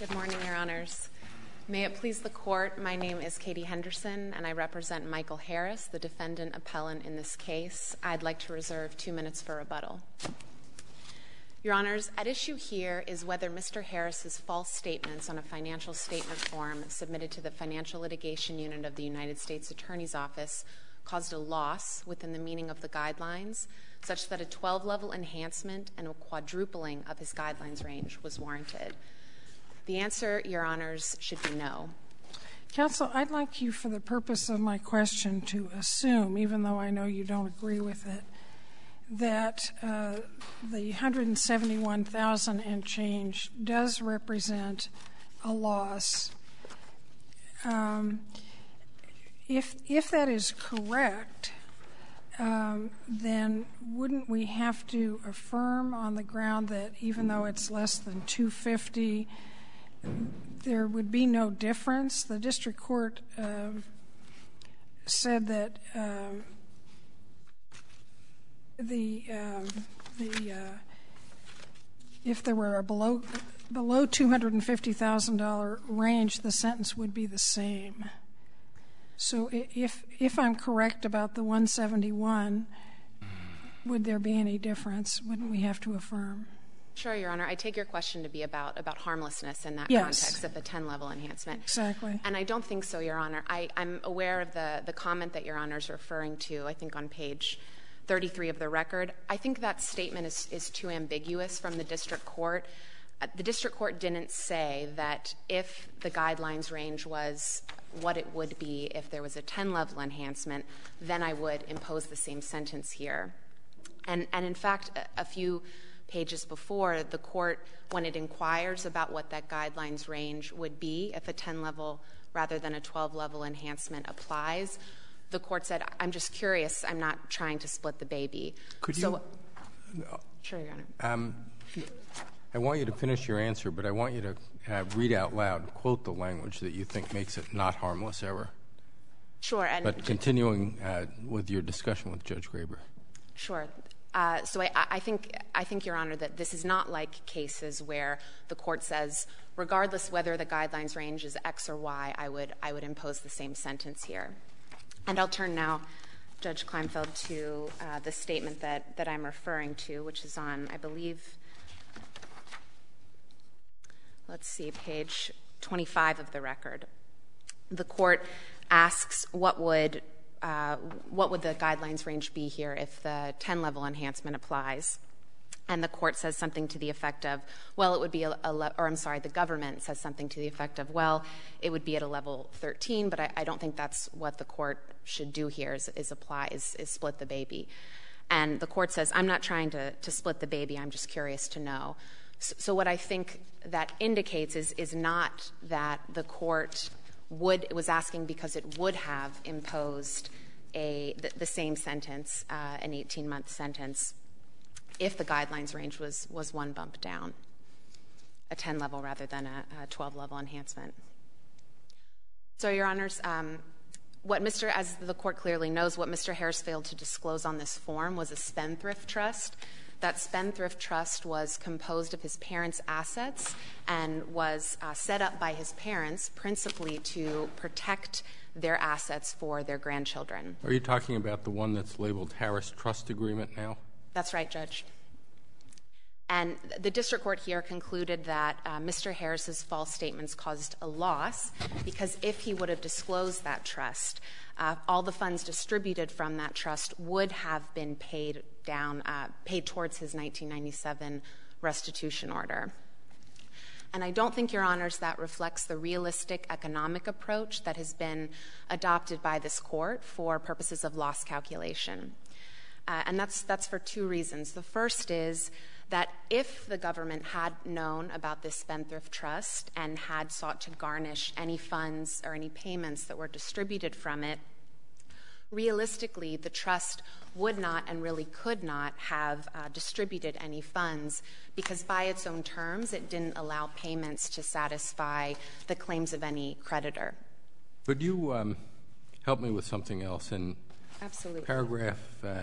Good morning, Your Honors. May it please the Court, my name is Katie Henderson, and I represent Michael Harris, the defendant appellant in this case. I'd like to reserve 2 minutes for rebuttal. Your Honors, at issue here is whether Mr. Harris's false statements on a financial statement form submitted to the Financial Litigation Unit of the United States Attorney's Office caused a loss within the meaning of the guidelines, such that a 12-level enhancement and a quadrupling of his guidelines range was warranted. The answer, Your Honors, should be no. Counsel, I'd like you, for the purpose of my question, to assume, even though I know you don't agree with it, that the $171,000 and change does represent a loss. If that is correct, then wouldn't we have to affirm on the ground that even though it's less than $250,000, there would be no difference? The district court said that if there were a below $250,000 range, the sentence would be the same. So if I'm correct about the $171,000, would there be any difference? Wouldn't we have to affirm? Sure, Your Honor. I take your question to be about harmlessness in that Yes. context of the 10-level enhancement. Exactly. And I don't think so, Your Honor. I'm aware of the comment that Your Honor is referring to, I think on page 33 of the record. I think that statement is too ambiguous from the district court. The district court didn't say that if the guidelines range was what it would be if there was a 10-level enhancement, then I would impose the same sentence here. And in fact, a few pages before, the court, when it inquires about what that guidelines range would be if a 10-level rather than a 12-level enhancement applies, the court said, I'm just curious, I'm not trying to split the baby. Could so, you? Sure, Your Honor. I want you to finish your answer, but I want you to read out loud, quote the language that you think makes it not harmless error. Sure. But continuing with your discussion with Judge Graber. Sure. So I think, Your Honor, that this is not like cases where the court says, regardless whether the guidelines range is X or Y, I would impose the same sentence here. And I'll turn now, Judge Kleinfeld, to the statement that I'm referring to, which is on, I believe, let's see, page 25 of the record. The court asks what would the guidelines range be here if the 10-level enhancement applies? And the court says something to the effect of, well, it would be the government says something to the effect of, well, it would be at a level 13, but I don't think that's what the court should do here is split the baby. And the court says, I'm not trying to split the baby, I'm just curious to know. So what I think that indicates is not that the court was asking because it would have imposed the same sentence, an 18-month sentence, if the guidelines range was one bump down, a 10-level rather than a 12-level enhancement. So, Your Honors, as the court clearly knows, what Mr. Harris failed to disclose on this form was a spendthrift trust. That spendthrift trust was composed of his parents' assets and was set up by his parents principally to protect their assets for their grandchildren. Are you talking about the one that's labeled Harris Trust Agreement now? That's right, Judge. And the district court here concluded that Mr. Harris's false statements caused a loss because if he would have disclosed that trust, all the funds distributed from that trust would have been paid towards his 1997 restitution order. And I don't think, Your Honors, that reflects the realistic economic approach that has been adopted by this court for purposes of loss calculation. And that's for two reasons. The first is that if the government had known about this spendthrift trust and had sought to garnish any funds or any payments that were distributed from it, realistically, the trust would not and really could not have distributed any funds because by its own terms, it didn't allow payments to satisfy the claims of any creditor. Could you help me with something else? In Absolutely. Paragraph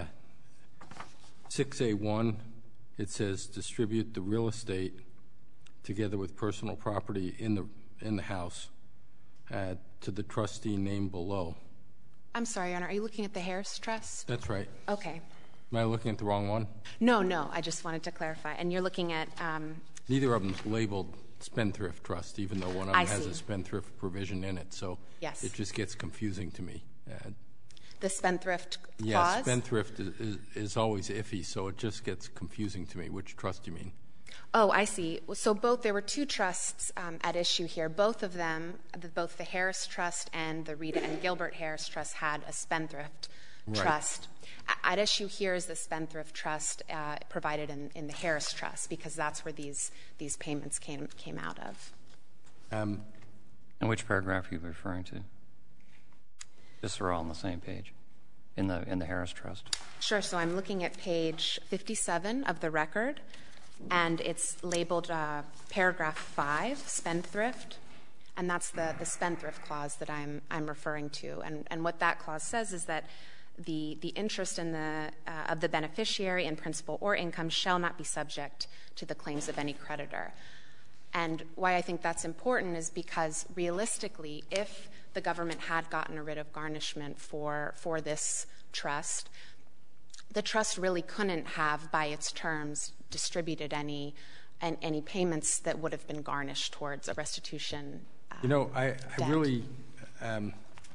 6A1, it says distribute the real estate together with personal property in the house, to the trustee named below. I'm sorry, Your Honor. Are you looking at the Harris Trust? That's right. Okay. Am I looking at the wrong one? No. I just wanted to clarify. And you're looking at Neither of them's labeled spendthrift trust, even though one of them has a spendthrift provision in it. So yes. It just gets confusing to me. The spendthrift clause? Yeah, spendthrift is always iffy, so it just gets confusing to me. Which trust do you mean? Oh, I see. So there were two trusts at issue here. Both of them, both the Harris Trust and the Rita and Gilbert Harris Trust, had a spendthrift trust. At issue here is the spendthrift trust provided in the Harris Trust, because that's where these payments came out of. And which paragraph are you referring to? Just so we're all on the same page in the Harris Trust. Sure. So I'm looking at page 57 of the record, and it's labeled paragraph 5, spendthrift, and that's the spendthrift clause that I'm referring to. And what that clause says is that the interest in of the beneficiary in principal or income shall not be subject to the claims of any creditor. And why I think that's important is because realistically, if the government had gotten a writ of garnishment for this trust, the trust really couldn't have, by its terms, distributed any payments that would have been garnished towards a restitution. I really am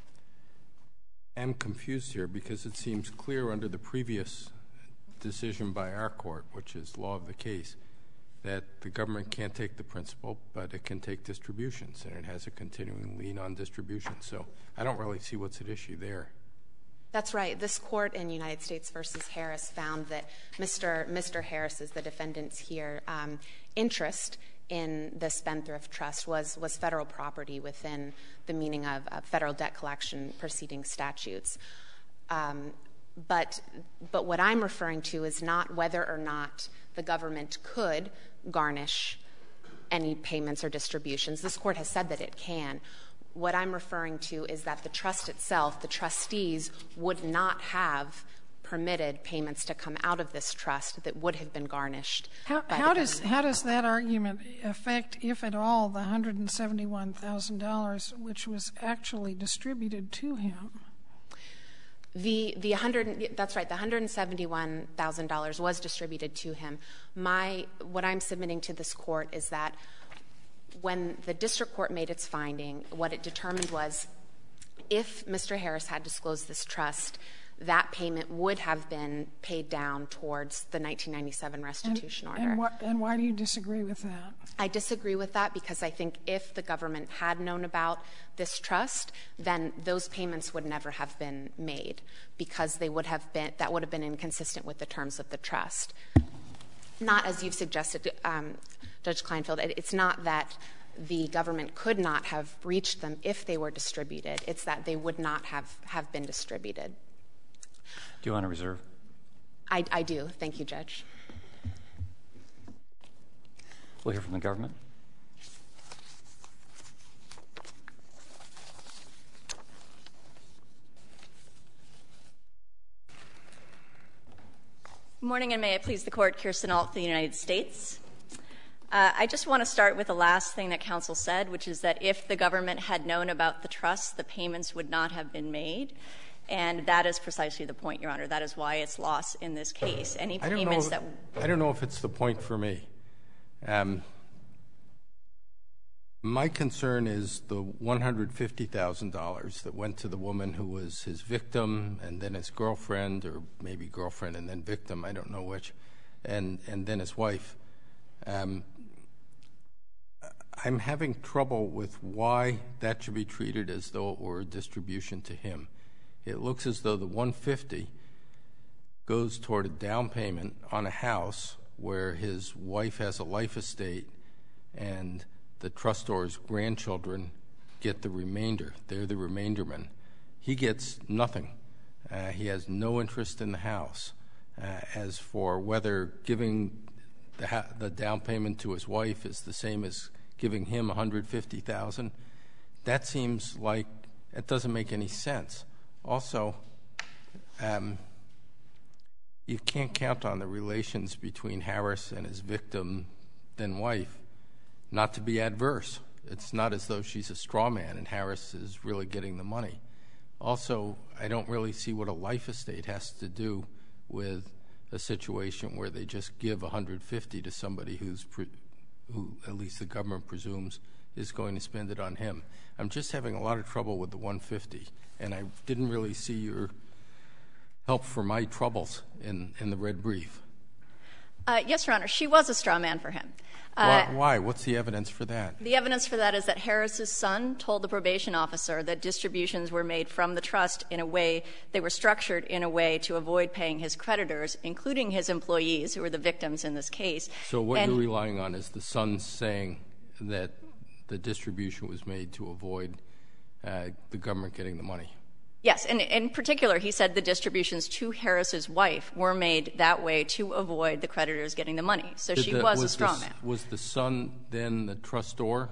confused here, because it seems clear under the previous decision by our court, which is law of the case, that the government can't take the principal, but it can take distributions, and it has a continuing lien on distribution. So I don't really see what's at issue there. That's right. This court in United States v. Harris found that Mr. Harris's, the defendant's here, interest in the spendthrift trust was federal property within the meaning of federal debt collection proceeding statutes. But what I'm referring to is not whether or not the government could garnish any payments or distributions. This court has said that it can. What I'm referring to is that the trust itself, the trustees, would not have permitted payments to come out of this trust that would have been garnished. How does that argument affect, if at all, the $171,000 which was actually distributed to him? That's right. The $171,000 was distributed to him. What I'm submitting to this court is that when the district court made its finding, what it determined was if Mr. Harris had disclosed this trust, that payment would have been paid down towards the 1997 restitution order. And why do you disagree with that? I disagree with that because I think if the government had known about this trust, then those payments would never have been made, because that would have been inconsistent with the terms of the trust. Not as you've suggested, Judge Kleinfeld, it's not that the government could not have breached them if they were distributed. It's that they would not have been distributed. Do you want to reserve? I do. Thank you, Judge. We'll hear from the government. Good morning, and may it please the Court. Kirsten Alt for the United States. I just want to start with the last thing that counsel said, which is that if the government had known about the trust, the payments would not have been made. And that is precisely the point, Your Honor. That is why it's lost in this case. Any payments that I don't know if it's the point for me. My concern is the $150,000 that went to the woman who was his victim and then his girlfriend, or maybe girlfriend and then victim, I don't know which, and then his wife. I'm having trouble with why that should be treated as though it were a distribution to him. It looks as though the $150,000 goes toward a down payment on a house where his wife has a life estate and the trustor's grandchildren get the remainder. They're the remaindermen. He gets nothing. He has no interest in the house. As for whether giving the down payment to his wife is the same as giving him $150,000, that seems like it doesn't make any sense. Also, you can't count on the relations between Harris and his victim, then wife, not to be adverse. It's not as though she's a straw man and Harris is really getting the money. Also, I don't really see what a life estate has to do with a situation where they just give $150 to somebody who at least the government presumes is going to spend it on him. I'm just having a lot of trouble with the $150, and I didn't really see your help for my troubles in the red brief. Yes, Your Honor. She was a straw man for him. Why? What's the evidence for that? The evidence for that is that Harris's son told the probation officer that distributions were made from the trust in a way, they were structured in a way to avoid paying his creditors, including his employees, who were the victims in this case. So what you're relying on is the son saying that the distribution was made to avoid the government getting the money. Yes, and in particular, he said the distributions to Harris's wife were made that way to avoid the creditors getting the money. So she was a straw man. Was the son then the trustor?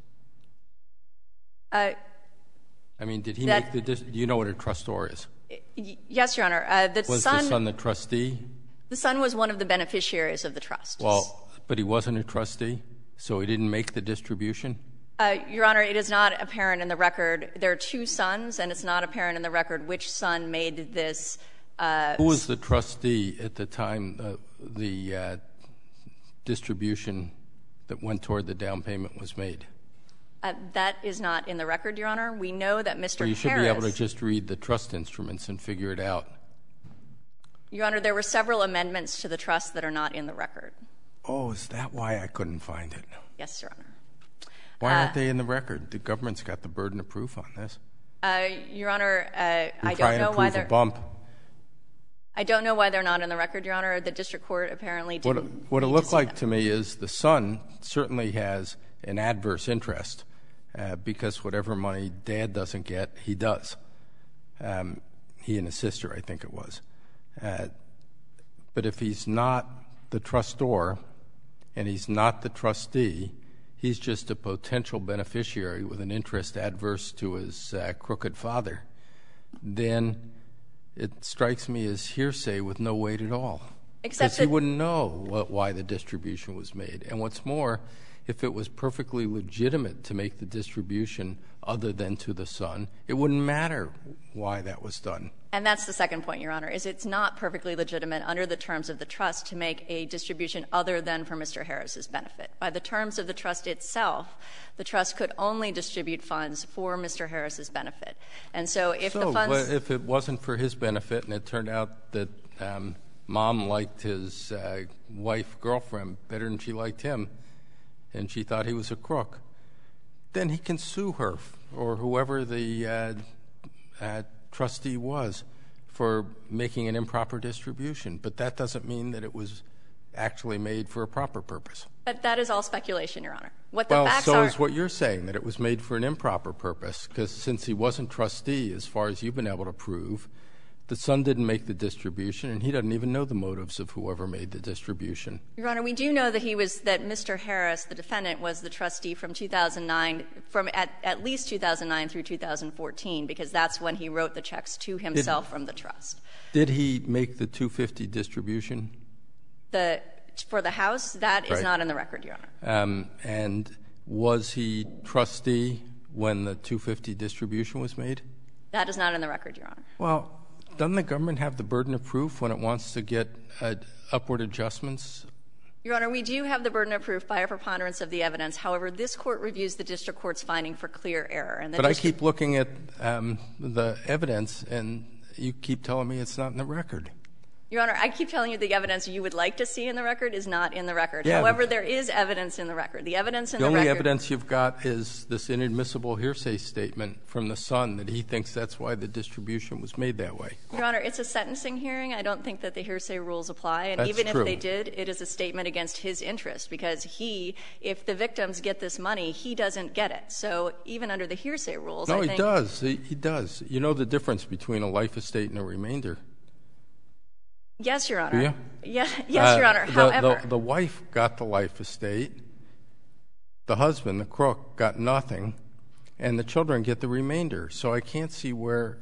I mean, did he make the do you know what a trustor is? Yes, Your Honor. Was the son the trustee? The son was one of the beneficiaries of the trust. Well, but he wasn't a trustee, so he didn't make the distribution? Your Honor, it is not apparent in the record. There are two sons, and it's not apparent in the record which son made this. Who was the trustee at the time the distribution that went toward the down payment was made? That is not in the record, Your Honor. We know that Mr. Harris. Well, you should be able to just read the trust instruments and figure it out. Your Honor, there were several amendments to the trust that are not in the record. Oh, is that why I couldn't find it? Yes, Your Honor. Why aren't they in the record? The government's got the burden of proof on this. Your Honor, I don't know why they're. Trying to prove a bump. I don't know why they're not in the record, Your Honor. The district court apparently didn't. What it looked like to me is the son certainly has an adverse interest because whatever money Dad doesn't get, he does. He and his sister, I think it was. But if he's not the trustor and he's not the trustee, he's just a potential beneficiary with an interest adverse to his crooked father, then it strikes me as hearsay with no weight at all. Because he wouldn't know why the distribution was made. And what's more, if it was perfectly legitimate to make the distribution other than to the son, it wouldn't matter why that was done. And that's the second point, Your Honor, is it's not perfectly legitimate under the terms of the trust to make a distribution other than for Mr. Harris's benefit. By the terms of the trust itself, the trust could only distribute funds for Mr. Harris's benefit. And so if the funds... But if it wasn't for his benefit and it turned out that Mom liked his wife, girlfriend, better than she liked him, and she thought he was a crook, then he can sue her or whoever the trustee was for making an improper distribution. But that doesn't mean that it was actually made for a proper purpose. But that is all speculation, Your Honor. What the facts are... Well, so is what you're saying, that it was made for an improper purpose, because since he wasn't trustee, as far as you've been able to prove, the son didn't make the distribution, and he doesn't even know the motives of whoever made the distribution. Your Honor, we do know that that Mr. Harris, the defendant, was the trustee from 2009, from at least 2009 through 2014, because that's when he wrote the checks to himself from the trust. Did he make the $250 distribution? For the house, that is not in the record, Your Honor. And was he trustee when the $250 distribution was made? That is not in the record, Your Honor. Well, doesn't the government have the burden of proof when it wants to get upward adjustments? Your Honor, we do have the burden of proof by a preponderance of the evidence. However, this Court reviews the district court's finding for clear error. And but I keep looking at the evidence, and you keep telling me it's not in the record. Your Honor, I keep telling you the evidence you would like to see in the record is not in the record. Yeah, however, there is evidence in the record. The evidence in the record... The only evidence you've got is this inadmissible hearsay statement from the son that he thinks that's why the distribution was made that way. Your Honor, it's a sentencing hearing. I don't think that the hearsay rules apply. And that's even true. If they did, it is a statement against his interest, because if the victims get this money, he doesn't get it. So even under the hearsay rules, I think... No, he does. He does. You know the difference between a life estate and a remainder. Yes, Your Honor. Do you? Yes, Your Honor. However... The wife got the life estate. The husband, the crook, got nothing. And the children get the remainder. So I can't see where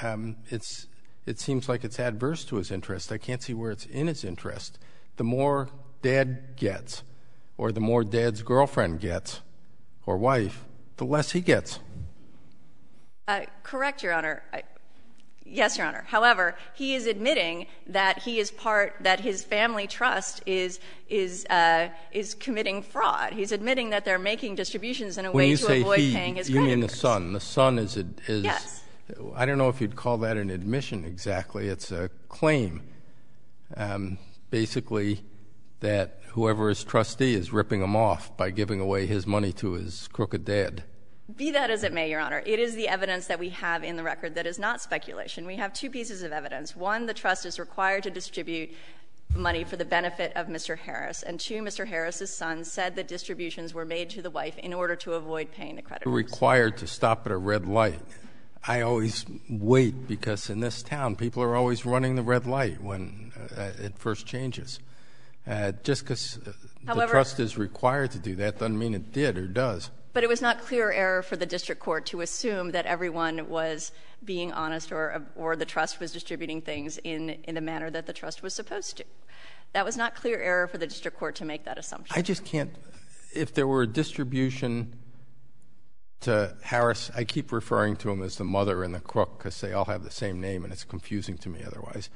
it seems like it's adverse to his interest. I can't see where it's in his interest. The more Dad gets, or the more Dad's girlfriend gets or wife, the less he gets. Correct, Your Honor. Yes, Your Honor. However, he is admitting that he is that his family trust is committing fraud. He's admitting that they're making distributions in a way to avoid paying his creditors. You mean the son. The son is yes. I don't know if you'd call that an admission exactly. It's a claim, basically, that whoever is trustee is ripping him off by giving away his money to his crooked dad. Be that as it may, Your Honor, it is the evidence that we have in the record that is not speculation. We have two pieces of evidence. One, the trust is required to distribute money for the benefit of Mr. Harris. And two, Mr. Harris's son said that distributions were made to the wife in order to avoid paying the creditors. Required to stop at a red light. I always wait because in this town, people are always running the red light when it first changes. Just because the trust is required to do that doesn't mean it did or does. But it was not clear error for the district court to assume that everyone was being honest or the trust was distributing things in the manner that the trust was supposed to. That was not clear error for the district court to make that assumption. I just can't. If there were a distribution to Harris, I keep referring to him as the mother and the crook because they all have the same name and it's confusing to me otherwise.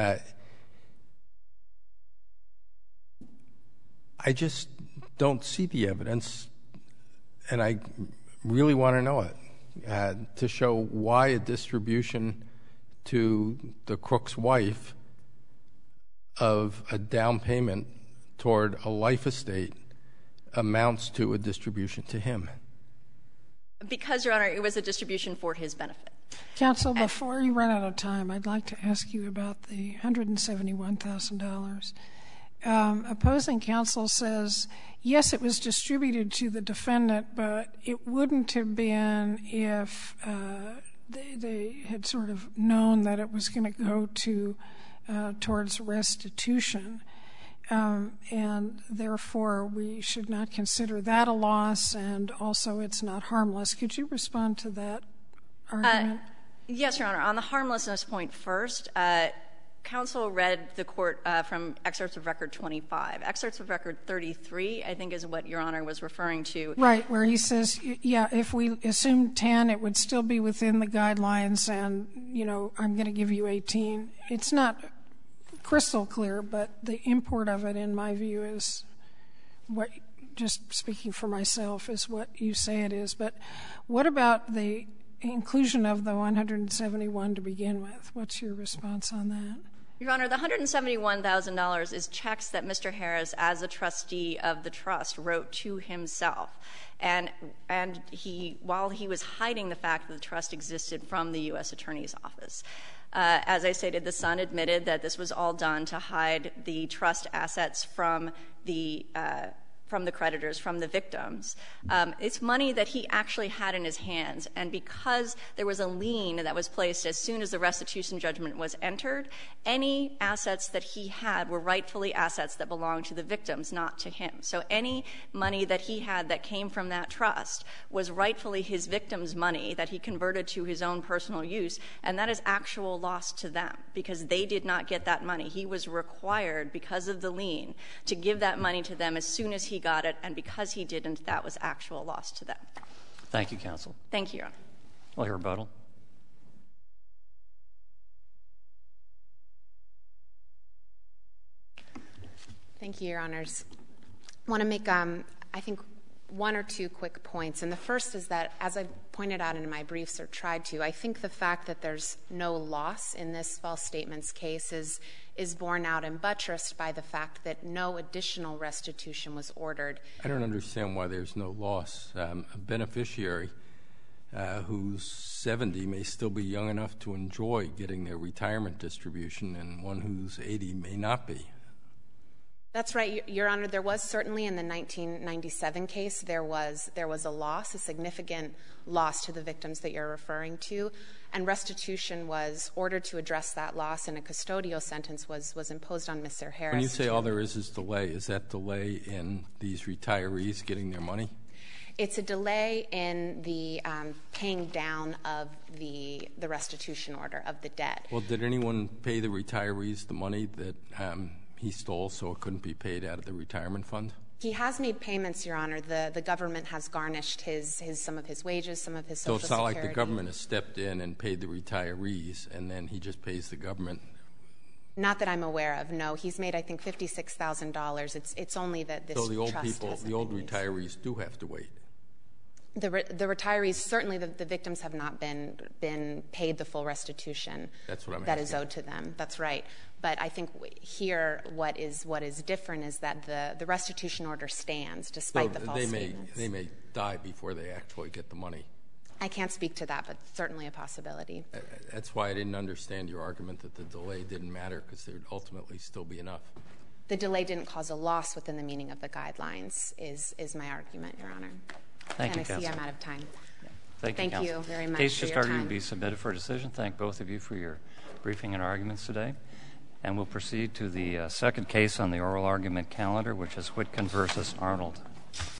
I just don't see the evidence, and I really want to know it, to show why a distribution to the crook's wife of a down payment toward a life estate amounts to a distribution to him. Because, Your Honor, it was a distribution for his benefit. Counsel, before you run out of time, I'd like to ask you about the $171,000. Opposing counsel says, yes, it was distributed to the defendant, but it wouldn't have been if they had sort of known that it was going to go to towards restitution. And therefore, we should not consider that a loss, and also it's not harmless. Could you respond to that argument? Yes, Your Honor. On the harmlessness point first, counsel read the court from excerpts of Record 25. Excerpts of Record 33, I think, is what Your Honor was referring to. Right, where he says, yeah, if we assume 10, it would still be within the guidelines, and, you know, I'm going to give you 18. It's not crystal clear, but the import of it, in my view, is what, just speaking for myself, is what you say it is. But what about the inclusion of the 171 to begin with? What's your response on that? Your Honor, the $171,000 is checks that Mr. Harris, as a trustee of the trust, wrote to himself. And he, while he was hiding the fact that the trust existed from the U.S. Attorney's Office. As I stated, the son admitted that this was all done to hide the trust assets from the creditors, from the victims. It's money that he actually had in his hands, and because there was a lien that was placed as soon as the restitution judgment was entered, any assets that he had were rightfully assets that belonged to the victims, not to him. So any money that he had that came from that trust was rightfully his victims' money that he converted to his own personal use, and that is actual loss to them, because they did not get that money. He was required, because of the lien, to give that money to them as soon as he got it, and because he didn't, that was actual loss to them. Thank you, counsel. Thank you, Your Honor. We'll hear rebuttal. Thank you, Your Honors. I want to make, I think, one or two quick points. And the first is that, as I pointed out in my briefs or tried to, I think the fact that there's no loss in this false statements case is borne out and buttressed by the fact that no additional restitution was ordered. I don't understand why there's no loss. A beneficiary who's 70 may still be young enough to enjoy getting their retirement distribution, and one who's 80 may not be. That's right, Your Honor. There was certainly in the 1997 case, there was a loss, a significant loss to the victims that you're referring to, and restitution was ordered to address that loss, and a custodial sentence was imposed on Mr. Harris. When you say all there is delay, is that delay in these retirees getting their money? It's a delay in the paying down of the restitution order of the debt. Well, did anyone pay the retirees the money that he stole so it couldn't be paid out of the retirement fund? He has made payments, Your Honor. The government has garnished some of his wages, some of his Social Security. So it's not like the government has stepped in and paid the retirees, and then he just pays the government? Not that I'm aware of, no. He's made, I think, $56,000. It's only that this trust hasn't been used. So the old retirees do have to wait? The retirees, certainly the victims have not been paid the full restitution that is owed to them. That's right. But I think here what is different is that the restitution order stands despite the false statements. They may die before they actually get the money. I can't speak to that, but certainly a possibility. That's why I didn't understand your argument that the delay didn't matter, because there would ultimately still be enough. The delay didn't cause a loss within the meaning of the guidelines is my argument, Your Honor. Thank you, and I see counsel. I'm out of time. Thank you very much Case for just your argued time. to be submitted for a decision. Thank both of you for your briefing and arguments today. And we'll proceed to the second case on the oral argument calendar, which is Whitcomb versus Arnold.